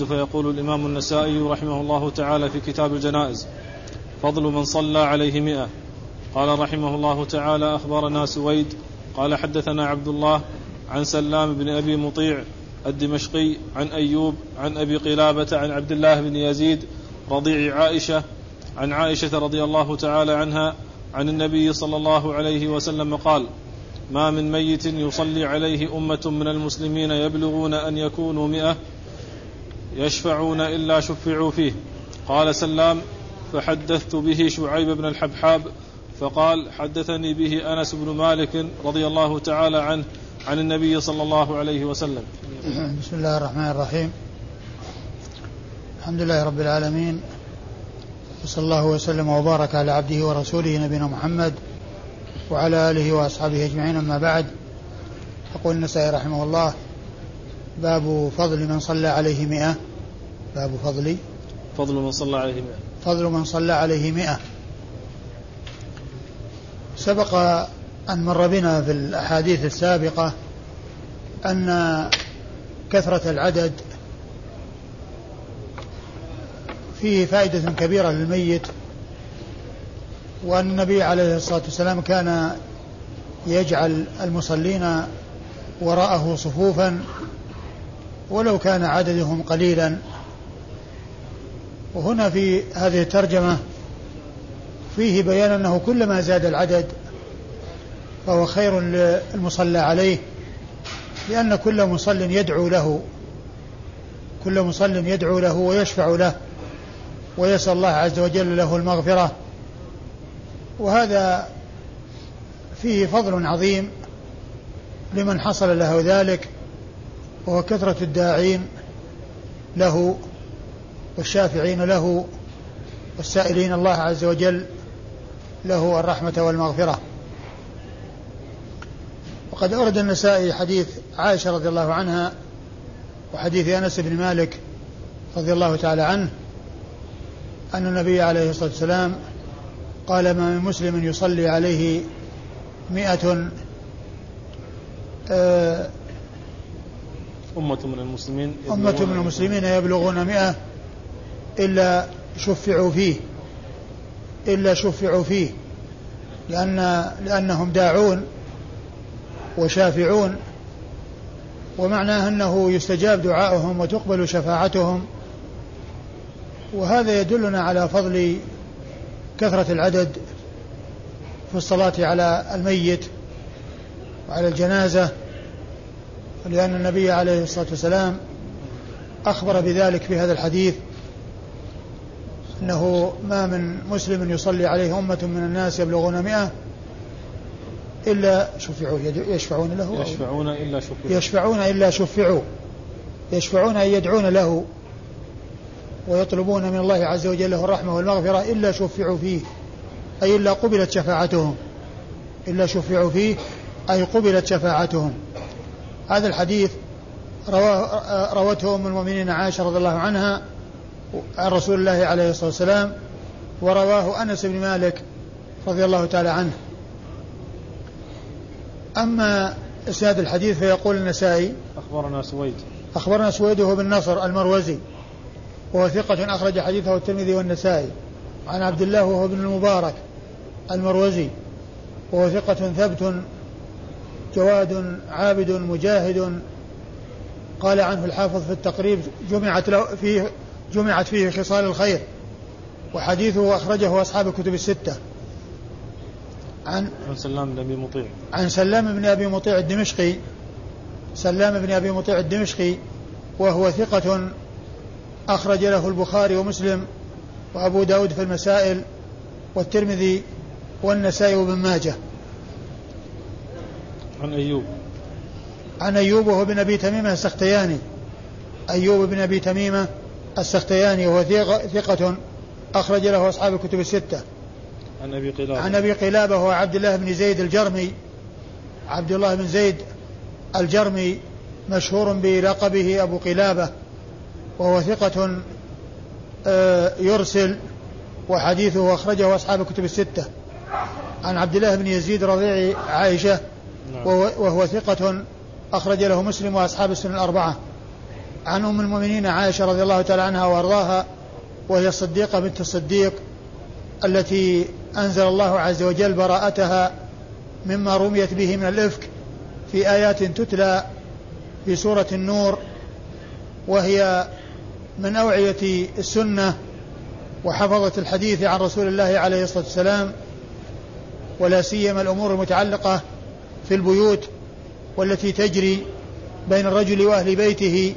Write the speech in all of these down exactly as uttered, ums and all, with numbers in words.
بعد، فيقول الإمام النسائي رحمه الله تعالى في كتاب الجنائز: فضل من صلى عليه مئة. قال رحمه الله تعالى: أخبرنا سويد قال حدثنا عبد الله عن سلام بن أبي مطيع الدمشقي عن أيوب عن أبي قلابة عن عبد الله بن يزيد رضيع عائشة عن عائشة رضي الله تعالى عنها عن النبي صلى الله عليه وسلم قال: ما من ميت يصلي عليه أمة من المسلمين يبلغون أن يكونوا مئة يشفعون إلا شفعوا فيه. قال سلام: فحدثت به شعيب بن الحبحاب فقال: حدثني به أنس بن مالك رضي الله تعالى عنه عن النبي صلى الله عليه وسلم. بسم الله الرحمن الرحيم. الحمد لله رب العالمين، وصلى الله وسلم وبارك على عبده ورسوله نبينا محمد وعلى آله وأصحابه أجمعين، أما بعد. يقول النسائي رحمه الله: باب فضل من صلى عليه مئة. باب فضل فضل من صلى عليه مئة فضل من صلى عليه مئة. سبق أن مر بنا في الأحاديث السابقة أن كثرة العدد فيه فائدة كبيرة للميت، وأن النبي عليه الصلاة والسلام كان يجعل المصلين وراءه صفوفا ولو كان عددهم قليلا. وهنا في هذه الترجمة فيه بيان أنه كلما زاد العدد فهو خير للمصلى عليه، لأن كل مصل يدعو له كل مصل يدعو له ويشفع له ويسأل الله عز وجل له المغفرة. وهذا فيه فضل عظيم لمن حصل له ذلك، وهو كثرة الداعين له والشافعين له والسائلين الله عز وجل له الرحمة والمغفرة. وقد أورد النسائي حديث عائشة رضي الله عنها وحديث أنس بن مالك رضي الله تعالى عنه أن النبي عليه الصلاة والسلام قال: ما من مسلم يصلي عليه مئة آه أمة من المسلمين أمة من المسلمين يبلغون مئة إلا شفعوا فيه إلا شفعوا فيه لأن لأنهم داعون وشافعون، ومعناه أنه يستجاب دعاؤهم وتقبل شفاعتهم. وهذا يدلنا على فضل كثرة العدد في الصلاة على الميت وعلى الجنازة، لأن النبي عليه الصلاة والسلام أخبر بذلك في هذا الحديث، أنه ما من مسلم يصلي عليه أمة من الناس يبلغون مئة إلا شفعوا يشفعون له يشفعون إلا شفعوا يشفعون إلا شفعوا يشفعون أن يدعون له ويطلبون من الله عز وجل له الرحمة والمغفرة إلا شفعوا فيه، أي إلا قبلت شفاعتهم إلا شفعوا فيه أي قبلت شفاعتهم. هذا الحديث رواه روته أم المؤمنين عائشة رضي الله عنها عن رسول الله عليه الصلاة والسلام، ورواه أنس بن مالك رضي الله تعالى عنه. أما إسناد الحديث فيقول النسائي: أخبرنا سويد أخبرنا سويد وهو بن نصر المروزي، وهو ثقة أخرج حديثه الترمذي والنسائي، عن عبد الله وهو ابن المبارك المروزي، وهو ثقة ثبت جواد عابد مجاهد. قال عنه الحافظ في التقريب: جمعت له فيه جمعت فيه خصال الخير، وحديثه أخرجه أصحاب الكتب الستة. عن عن سلام بن أبي مطيع عن سلام بن أبي مطيع الدمشقي سلام بن أبي مطيع الدمشقي وهو ثقة أخرج له البخاري ومسلم وأبو داود في المسائل والترمذي والنسائي وابن ماجه. عن أيوب عن أيوب وهو بن أبي تميمة السختياني أيوب بن أبي تميمة السختياني وهو ثقة أخرج له أصحاب الكتب الستة. عن أبي قلابة عن أبي قلابة هو عبد الله بن زيد الجرمي عبد الله بن زيد الجرمي مشهور بلقبه أبو قلابة، وهو ثقة يرسل، وحديثه أخرجه أصحاب الكتب الستة. عن عبد الله بن يزيد رضيع عائشة وهو ثقة أخرج له مسلم وأصحاب السنن الأربعة. عن أم المؤمنين عائشة رضي الله تعالى عنها وأرضاها، وهي الصديقة بنت الصديق التي أنزل الله عز وجل براءتها مما رميت به من الإفك في آيات تتلى في سورة النور، وهي من أوعية السنة وحفظة الحديث عن رسول الله عليه الصلاة والسلام، ولا سيما الأمور المتعلقة في البيوت والتي تجري بين الرجل وأهل بيته،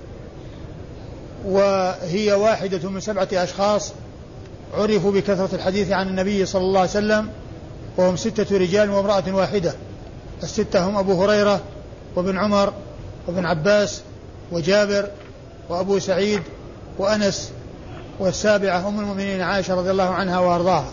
وهي واحدة من سبعة أشخاص عرفوا بكثرة الحديث عن النبي صلى الله عليه وسلم، وهم ستة رجال وامرأة واحدة. الستة هم أبو هريرة وابن عمر وابن عباس وجابر وأبو سعيد وأنس، والسابعة أم المؤمنين عائشة رضي الله عنها وأرضاها.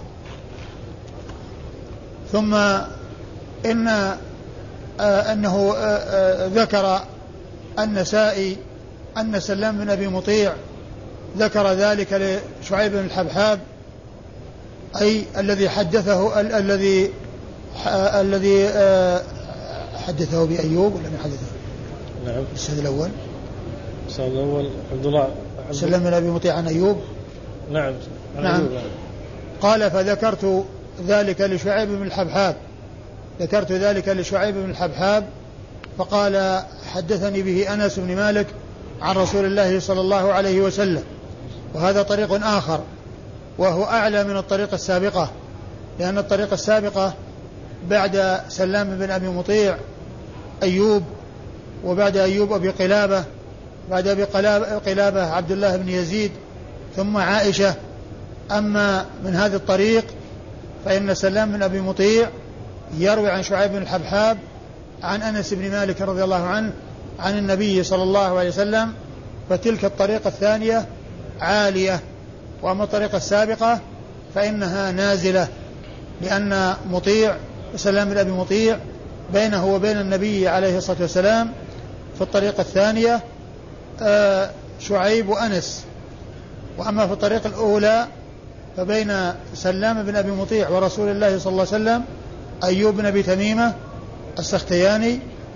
ثم إن آه أنه آه آه ذكر النسائي أن سلام بن أبي مطيع ذكر ذلك لشعيب بن الحبحاب، أي الذي حدثه ال- الذي آه الذي آه حدثه بأيوب ولا من حدثه؟ نعم. السند الأول السند الأول عبد الله سلام بن أبي مطيع عن أيوب. نعم. نعم. أيوب. قال فذكرت ذلك لشعيب بن الحبحاب ذكرت ذلك لشعيب بن الحبحاب فقال حدثني به أنس بن مالك عن رسول الله صلى الله عليه وسلم. وهذا طريق آخر وهو أعلى من الطريقة السابقة، لأن الطريقة السابقة بعد سلام بن أبي مطيع أيوب، وبعد أيوب أبي قلابة، بعد أبي قلابة عبد الله بن يزيد، ثم عائشة. أما من هذا الطريق فإن سلام بن أبي مطيع يروي عن شعيب بن الحبحاب عن أنس بن مالك رضي الله عنه عن النبي صلى الله عليه وسلم، فتلك الطريقة الثانية عالية. وأما الطريقة السابقة فإنها نازلة، لأن مطيع سلام بن أبي مطيع بينه وبين النبي عليه الصلاة والسلام في الطريقة الثانية آه شعيب وأنس. وأما في الطريقة الأولى فبين سلام بن أبي مطيع ورسول الله صلى الله عليه وسلم أيوب بن أبي تميمة السختياني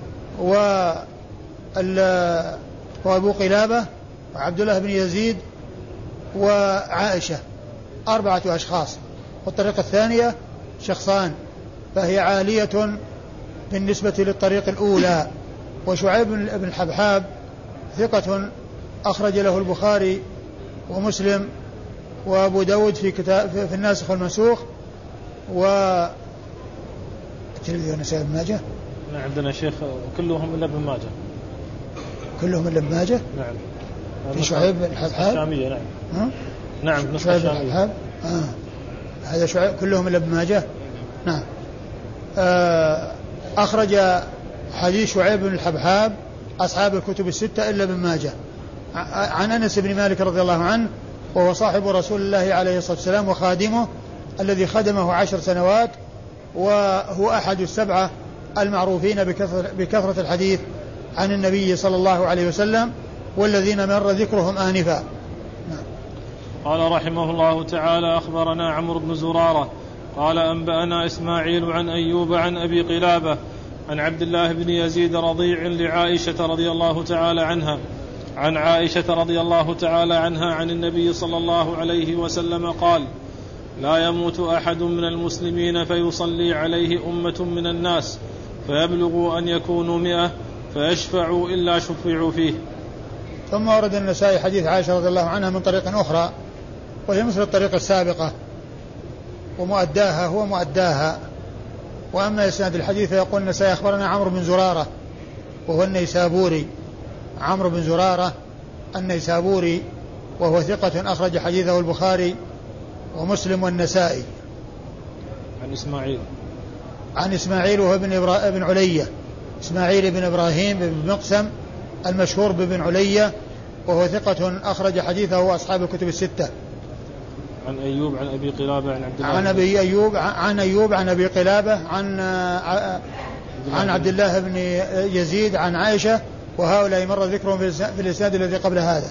وأبو قلابة وعبد الله بن يزيد وعائشة، أربعة أشخاص. والطريقة الثانية شخصان، فهي عالية بالنسبة للطريق الأولى. وشعيب بن الحبحاب ثقة أخرج له البخاري ومسلم وأبو داود في كتاب في الناسخ والمنسوخ و الترمذي والنسائي بن ماجه. نعم عندنا شيخ كلهم إلا ابن ماجه. كلهم إلا ابن ماجه. نعم. في شعيب بن الحبحاب. الشامية. نعم. ها؟ نعم. شعيب بن الحبحاب. آه. هذا شعيب كلهم إلا ابن ماجه. نعم. آه أخرج حديث شعيب بن الحبحاب أصحاب الكتب الستة إلا ابن ماجه عن أنس بن مالك رضي الله عنه، وهو صاحب رسول الله عليه الصلاة والسلام وخادمه الذي خدمه عشر سنوات، وهو أحد السبعة المعروفين بكثرة, بكثرة الحديث عن النبي صلى الله عليه وسلم، والذين مر ذكرهم آنفا. قال رحمه الله تعالى أخبرنا عمرو بن زرارة قال أنبأنا إسماعيل عن أيوب عن أبي قلابة عن عبد الله بن يزيد رضيع لعائشة رضي الله تعالى عنها عن عائشة رضي الله تعالى عنها عن النبي صلى الله عليه وسلم قال: لا يموت أحد من المسلمين فيصلي عليه أمة من الناس فيبلغوا أن يكونوا مئة فيشفعوا إلا شفعوا فيه. ثم ورد النسائي حديث عائشة رضي الله عنها من طريق أخرى، وهي مثل الطريقة السابقة، ومؤداها هو مؤداها. وأما إسناد الحديث فيقول النسائي أخبرنا عمرو بن زرارة وهو النيسابوري، عمرو بن زرارة النيسابوري، وهو ثقة أخرج حديثه البخاري ومسلم والنسائي. عن إسماعيل عن إسماعيل وهو ابن, إبرا... ابن علية، إسماعيل بن إبراهيم بن مقسم المشهور بابن علية، وهو ثقة أخرج حديثه أصحاب الكتب الستة. عن أيوب عن أبي قلابة عن عبد الله عن أبي أيوب عن أيوب عن أبي قلابة عن عن عبد الله بن يزيد عن عائشة، وهؤلاء مر ذكرهم في الإسناد الذي قبل هذا.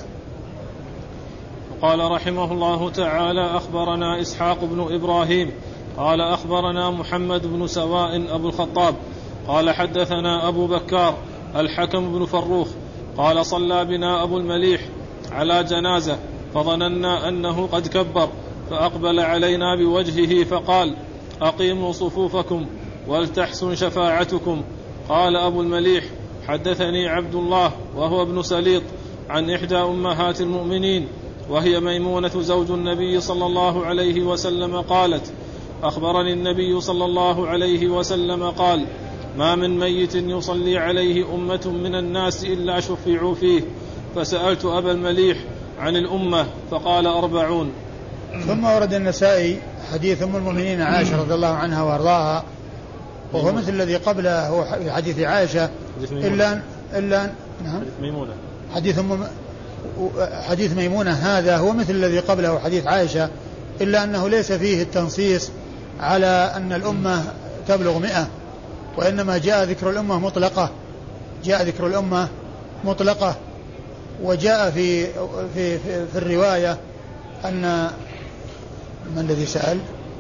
قال رحمه الله تعالى أخبرنا إسحاق بن إبراهيم قال أخبرنا محمد بن سواء أبو الخطاب قال حدثنا أبو بكار الحكم بن فروخ قال صلى بنا أبو المليح على جنازة فظننا أنه قد كبر فأقبل علينا بوجهه فقال أقيموا صفوفكم ولتحسن شفاعتكم. قال أبو المليح حدثني عبد الله وهو ابن سليط عن إحدى أمهات المؤمنين وهي ميمونة زوج النبي صلى الله عليه وسلم قالت أخبرني النبي صلى الله عليه وسلم قال ما من ميت يصلي عليه أمة من الناس إلا شفعوا فيه. فسألت أبا المليح عن الأمة فقال أربعون. ثم ورد النسائي حديث أم المؤمنين عائشة رضي الله عنها وارضاها وهو مثل الذي قبله هو حديث عائشة إلا إلا نعم ميمونة حديث أم حديث ميمونة هذا هو مثل الذي قبله حديث عائشة إلا أنه ليس فيه التنصيص على أن الأمة تبلغ مئة وإنما جاء ذكر الأمة مطلقة جاء ذكر الأمة مطلقة وجاء في في في, في الرواية أن من الذي سأل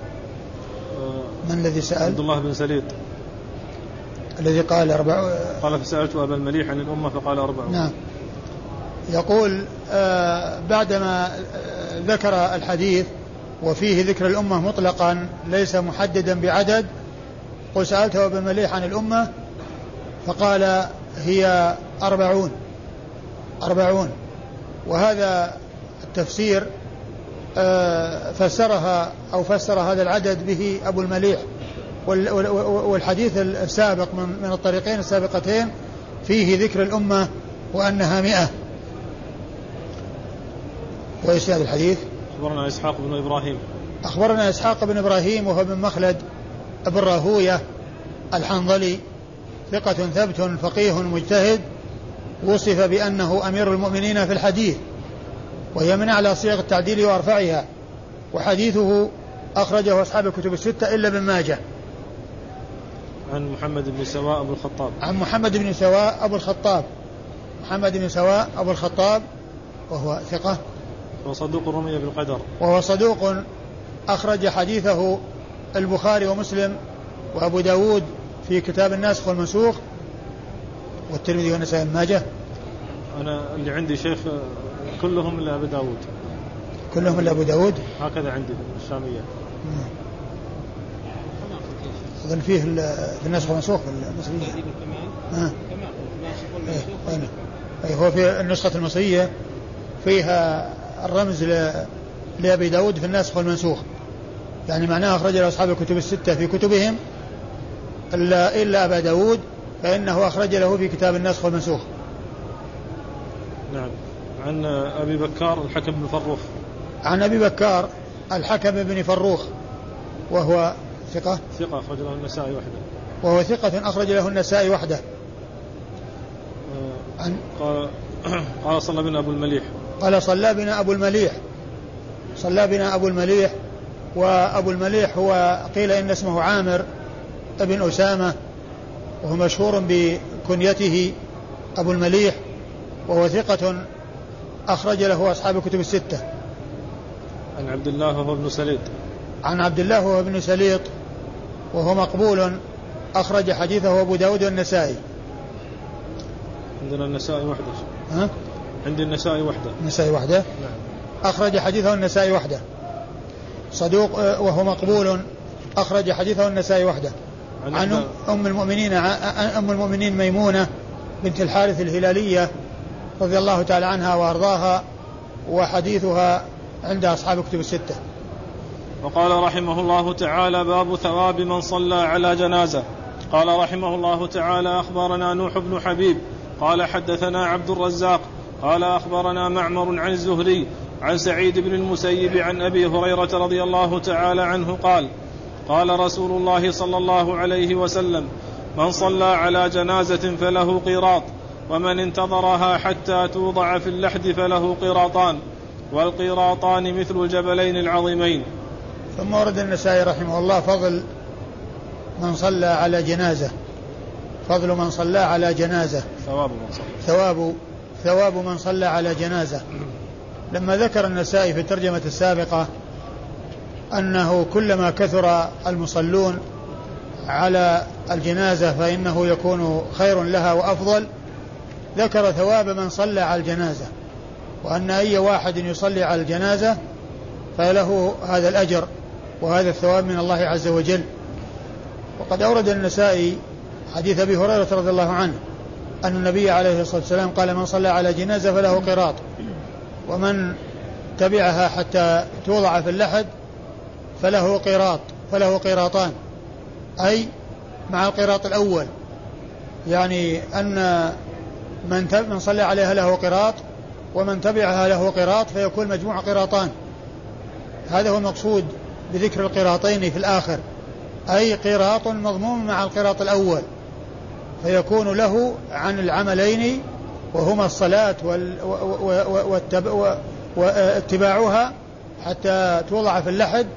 من الذي سأل عبد الله بن سليط الذي قال أربع قال فسألت أبا المليح عن الأمة فقال أربعون. نعم. يقول آه بعدما ذكر الحديث وفيه ذكر الأمة مطلقا ليس محددا بعدد قل سألت أبا المليح عن الأمة فقال هي أربعون أربعون وهذا التفسير آه فسرها أو فسر هذا العدد به أبو المليح والحديث السابق من الطريقين السابقتين فيه ذكر الأمة وأنها مئة. وإيش هذا الحديث؟ أخبرنا إسحاق بن إبراهيم أخبرنا إسحاق بن إبراهيم وهو بن مخلد ابن راهوية الحنظلي ثقة ثبت فقيه مجتهد وصف بأنه أمير المؤمنين في الحديث وهي من أعلى صيغ التعديل وأرفعها وحديثه أخرجه أصحاب الكتب الستة إلا ابن ماجه. عن محمد بن سواء أبو الخطاب عن محمد بن سواء أبو الخطاب محمد بن سواء أبو الخطاب وهو ثقة وصدوق رمي بالقدر وهو صدوق أخرج حديثه البخاري ومسلم وأبو داود في كتاب الناسخ والمنسوخ والترمذي والنسائي بن ماجه. أنا اللي عندي شيخ كلهم إلا أبو داود كلهم إلا أبو داود هكذا عندي الشامية أظن فيه في الناسخ والمنسوخ في المصرية آه. أيه. أيه. هو في النسخة المصرية فيها الرمز لأبي داود في الناسخ والمنسوخ يعني معناه أخرج له أصحاب الكتب الستة في كتبهم إلا, إلا أبا داود فإنه أخرج له في كتاب الناسخ والمنسوخ. نعم. عن أبي بكار الحكم بن فروخ عن أبي بكار الحكم بن فروخ وهو ثقة ثقة أخرج له النسائي وحده وهو ثقة أخرج له النسائي وحده. عن قال قال صلى بنا أبو المليح قال صلى بنا أبو المليح صلى بنا أبو المليح وأبو المليح هو قيل إن اسمه عامر ابن أسامة وهو مشهور بكنيته أبو المليح وهو ثقة أخرج له أصحاب الكتب الستة. عن عبد الله وهو ابن سليط عن عبد الله وهو ابن سليط وهو مقبول أخرج حديثه أبو داود والنسائي. عندنا النسائي وحده ها؟ عندي النسائي وحده النسائي وحده نعم. أخرج حديثه النسائي وحده صدوق وهو مقبول أخرج حديثه النسائي وحده. عن, عن أم المؤمنين أم المؤمنين ميمونة بنت الحارث الهلالية رضي الله تعالى عنها وأرضاها وحديثها عند أصحاب الكتب الستة. وقال رحمه الله تعالى باب ثواب من صلى على جنازة. قال رحمه الله تعالى أخبرنا نوح بن حبيب قال حدثنا عبد الرزاق قال أخبرنا معمر عن الزهري عن سعيد بن المسيب عن أبي هريرة رضي الله تعالى عنه قال قال رسول الله صلى الله عليه وسلم من صلى على جنازة فله قيراط ومن انتظرها حتى توضع في اللحد فله قيراطان والقيراطان مثل الجبلين العظيمين. ثم ورد النسائي رحمه الله فضل من صلى على جنازة فضل من صلى على جنازة ثواب من صلى ثواب ثواب من صلى على جنازة. لما ذكر النسائي في الترجمة السابقة أنه كلما كثر المصلون على الجنازة فإنه يكون خير لها وأفضل ذكر ثواب من صلى على الجنازة، وأن أي واحد يصلي على الجنازة فله هذا الأجر وهذا الثواب من الله عز وجل. وقد أورد النسائي حديث أبي هريرة رضي الله عنه أن النبي عليه الصلاة والسلام قال: من صلى على جنازة فله قراط، ومن تبعها حتى توضع في اللحد فله قراط فله قراطان، أي مع القراط الأول، يعني أن من من صلى عليها له قراط ومن تبعها له قراط، فيكون مجموع قراطان. هذا هو المقصود بذكر القراطين في الآخر، أي قراط مضموم مع القراط الأول، فيكون له عن العملين وهما الصلاة واتباعها حتى توضع في اللحد،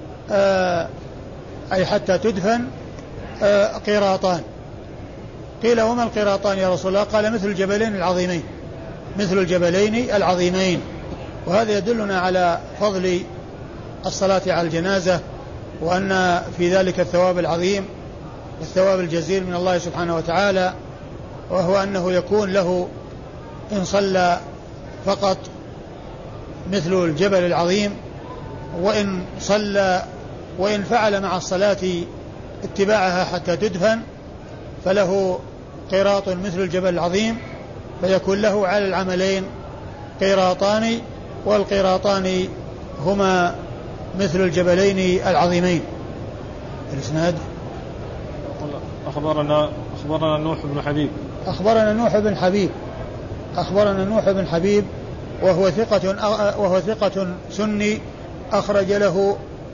أي حتى تدفن، قراطان. قيل: وما القراطان يا رسول الله؟ قال: مثل الجبلين العظيمين مثل الجبلين العظيمين. وهذا يدلنا على فضل الصلاة على الجنازة، وأن في ذلك الثواب العظيم والثواب الجزيل من الله سبحانه وتعالى، وهو أنه يكون له إن صلى فقط مثل الجبل العظيم، وإن صلى وإن فعل مع الصلاة اتباعها حتى تدفن فله قراط مثل الجبل العظيم، فيكون له على العملين قراطان، والقراطان هما مثل الجبلين العظيمين. الإسناد: أخبرنا أخبرنا نوح بن حبيب أخبرنا نوح بن حبيب أخبرنا نوح بن حبيب وهو ثقة وهو ثقة سني أخرج له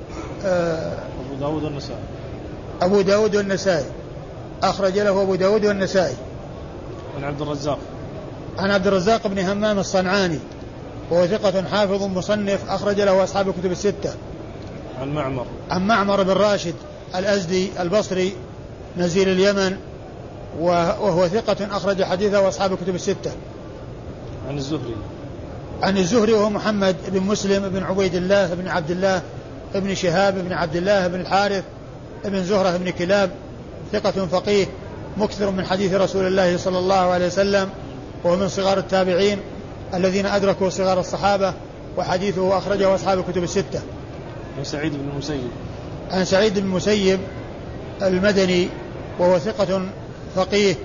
أبو داود والنسائي أبو داود والنسائي أخرج له أبو داود والنسائي. عن عبد الرزاق عن عبد الرزاق بن همام الصنعاني وهو ثقة حافظ مصنف أخرج له أصحاب الكتب الستة. عن معمر عن معمر بن راشد الأزدي البصري نزيل اليمن وهو ثقة أخرج حديثه وأصحاب الكتب الستة. عن الزهري عن الزهري وهو محمد بن مسلم بن عبيد الله بن عبد الله بن شهاب بن عبد الله بن الحارث بن زهرة بن كلاب، ثقة فقيه مكثر من حديث رسول الله صلى الله عليه وسلم، وهو من صغار التابعين الذين أدركوا صغار الصحابة، وحديثه أخرجه أصحاب الكتب الستة. عن سعيد بن المسيب عن سعيد بن المسيب المدني وهو ثقة فقيه،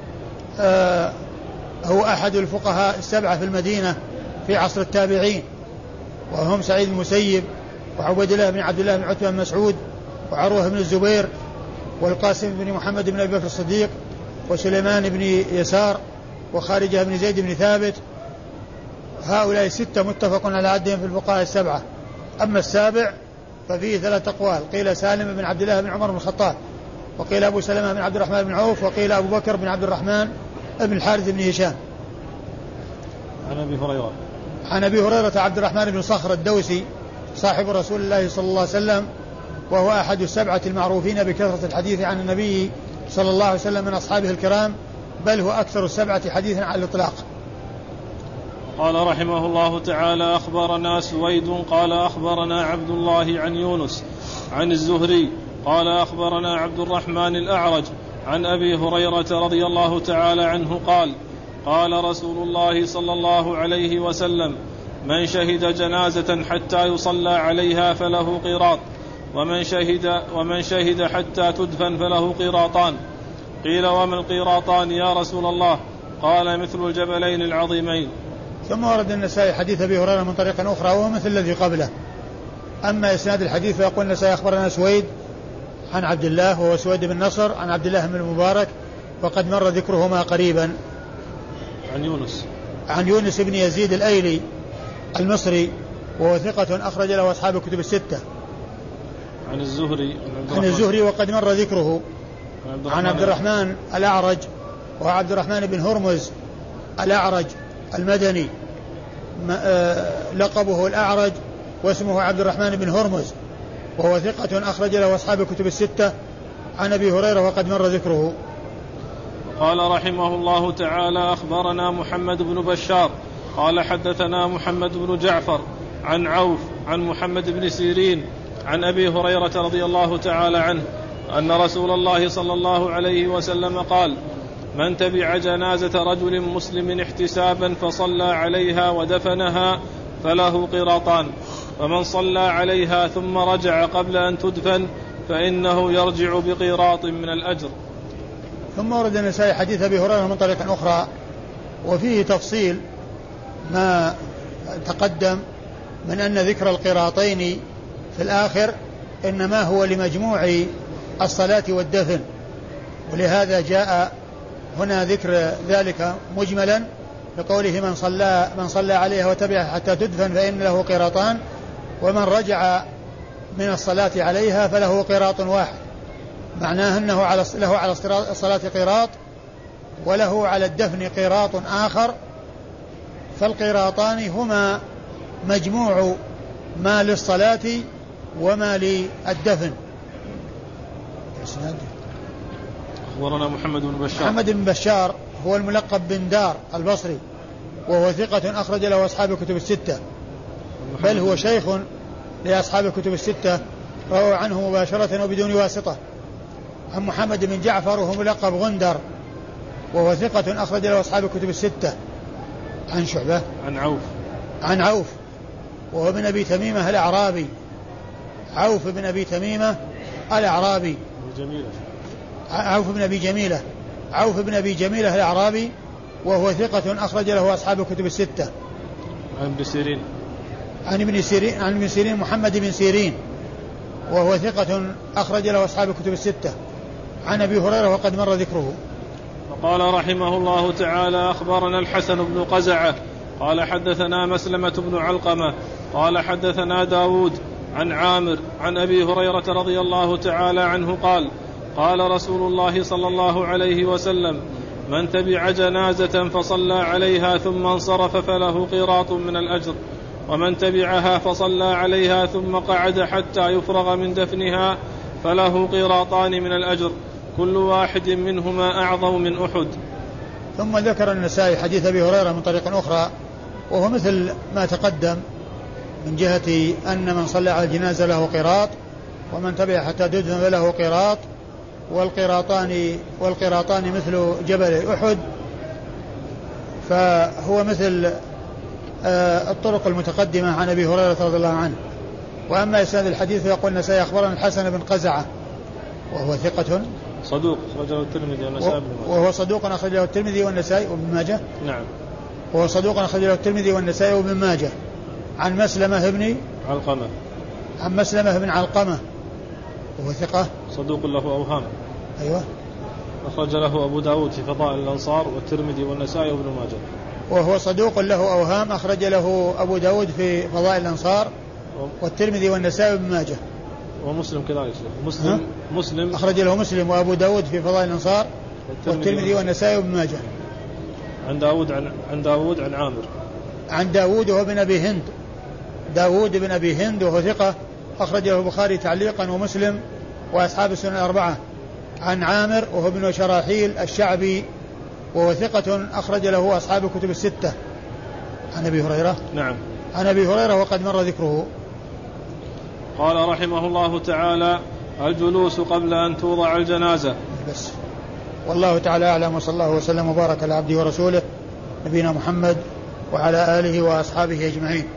آه هو أحد الفقهاء السبعة في المدينة في عصر التابعين، وهم سعيد بن المسيب وعبد الله بن عبد الله بن عتبة بن مسعود وعروة بن الزبير والقاسم بن محمد بن أبي بكر الصديق وسليمان بن يسار وخارجة بن زيد بن ثابت. هؤلاء الستة متفق على عدهم في الفقهاء السبعة. أما السابع ففيه ثلاث أقوال، قيل سالم بن عبد الله بن عمر بن الخطاب، وقيل أبو سلمة بن عبد الرحمن بن عوف، وقيل أبو بكر بن عبد الرحمن بن الحارث بن هشام. عن أبي هريرة عن أبي هريرة عبد الرحمن بن صخر الدوسي صاحب رسول الله صلى الله عليه وسلم، وهو أحد السبعة المعروفين بكثرة الحديث عن النبي صلى الله عليه وسلم من أصحابه الكرام، بل هو أكثر السبعة حديثا على الإطلاق. قال رحمه الله تعالى: أخبرنا سويد قال أخبرنا عبد الله عن يونس عن الزهري قال أخبرنا عبد الرحمن الأعرج عن أبي هريرة رضي الله تعالى عنه قال: قال رسول الله صلى الله عليه وسلم: من شهد جنازة حتى يصلى عليها فله قيراط، ومن شهد, ومن شهد حتى تدفن فله قيراطان. قيل: وما القيراطان يا رسول الله؟ قال: مثل الجبلين العظيمين. ثم ورد النسائي حديث أبي هريرة من طريق أخرى وهو مثل الذي قبله. أما إسناد الحديث فيقول النسائي: أخبرنا سويد عن عبد الله وهو سويد بن نصر عن عبد الله بن المبارك، وقد مر ذكرهما قريبا. عن يونس عن يونس بن يزيد الأيلي المصري وهو ثقة أخرج له أصحاب الكتب الستة. عن الزهري عن الزهري وقد مر ذكره. عن عبد الرحمن الأعرج وهو عبد الرحمن بن هرمز الأعرج المدني، لقبه الأعرج واسمه عبد الرحمن بن هرمز، وهو ثقة أخرج له أصحاب الكتب الستة. عن أبي هريرة وقد مر ذكره. قال رحمه الله تعالى: أخبرنا محمد بن بشار قال حدثنا محمد بن جعفر عن عوف عن محمد بن سيرين عن أبي هريرة رضي الله تعالى عنه أن رسول الله صلى الله عليه وسلم قال: من تبع جنازة رجل مسلم احتسابا فصلى عليها ودفنها فله قراطان، ومن صلى عليها ثم رجع قبل أن تدفن فإنه يرجع بقيراط من الأجر. ثم ورد النسائي حديث أبي هريرة من طريق أخرى وفيه تفصيل ما تقدم من أن ذكر القراطين في الآخر إنما هو لمجموع الصلاة والدفن، ولهذا جاء هنا ذكر ذلك مجملا بقوله من صلى من صلى عليها وتبعها حتى تدفن فإن له قراطان، ومن رجع من الصلاة عليها فله قراط واحد، معناه أنه على له على الصلاة قراط وله على الدفن قراط آخر، فالقراطان هما مجموع ما للصلاة وما للدفن. أخبرنا محمد بن بشار. محمد بن بشار هو الملقب بن دار البصري، وهو ثقة أخرج له أصحاب الكتب الستة، بل هو شيخ لأصحاب الكتب الستة، روى عنه مباشرة وبدون واسطة. عن محمد بن جعفر وهو ملقب غندر، وهو ثقة أخرج له أصحاب الكتب الستة. عن شعبة عن عوف عن عوف وهو بن أبي تميمة الأعرابي، عوف بن أبي تميمة الأعرابي جميلة. عوف بن أبي جميلة عوف بن أبي جميلة الأعرابي، وهو ثقة أخرج له أصحاب الكتب الستة. عن ابن سيرين عن ابن سيرين عن ابن سيرين محمد بن سيرين، وهو ثقة أخرج له أصحاب الكتب الستة. عن أبي هريرة وقد مر ذكره. وقال رحمه الله تعالى: أخبرنا الحسن بن قزعة قال حدثنا مسلمة بن علقمة قال حدثنا داود عن عامر عن أبي هريرة رضي الله تعالى عنه قال: قال رسول الله صلى الله عليه وسلم: من تبع جنازة فصلى عليها ثم انصرف فله قيراط من الأجر، ومن تبعها فصلى عليها ثم قعد حتى يفرغ من دفنها فله قيراطان من الأجر، كل واحد منهما أعظم من أحد. ثم ذكر النسائي حديث أبي هريرة من طريق أخرى، وهو مثل ما تقدم من جهة أن من صلى على الجنازة له قيراط، ومن تبع حتى تدفن فله قيراط، والقيراطان والقيراطان مثل جبل أحد، فهو مثل الطرق المتقدمة عن أبي هريرة رضي الله عنه. وأما إسناد الحديث يقول النسائي أخبرنا الحسن بن قزعة وهو ثقة صدوق أخرجه الترمذي والنسائي وهو صدوق أخرجه الترمذي والنسائي وابن ماجه. نعم. وهو صدوق أخرجه الترمذي والنسائي وابن ماجه. عن مسلمة بن علقمة عن مسلمة بن علقمة وهو ثقة صدوق له أوهام. أيوة. أخرج له أبو داود في فضائل الأنصار والترمذي والنسائي وابن ماجه. وهو صدوق له أوهام أخرج له أبو داود في فضائل الأنصار والترمذي والنسائي وابن ماجه. ومسلم كذلك. مسلم مسلم أخرج له مسلم وأبو داود في فضائل الأنصار والترمذي والنسائي وابن ماجه. عن داود عن عن داود عن عامر عن داود وهو بن أبي هند داود بن أبي هند وهو ثقة أخرج له البخاري تعليقا ومسلم وأصحاب السنن الأربعة. عن عامر وهو بن شراحيل الشعبي وهو ثقة أخرج له أصحاب الكتب الستة. عن أبي هريرة. نعم. عن أبي هريرة وقد مر ذكره. قال رحمه الله تعالى: الجلوس قبل أن توضع الجنازة. بس. والله تعالى أعلم، وصلى الله وسلم وبارك على عبده ورسوله نبينا محمد وعلى آله وأصحابه أجمعين.